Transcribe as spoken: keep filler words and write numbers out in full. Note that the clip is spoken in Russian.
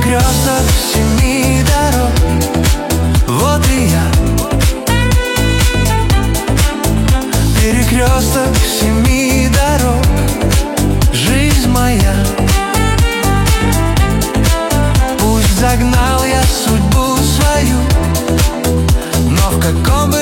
Перекресток семи дорог, вот и я. Перекресток семи дорог, жизнь моя. Пусть загнал я судьбу свою, но в каком бы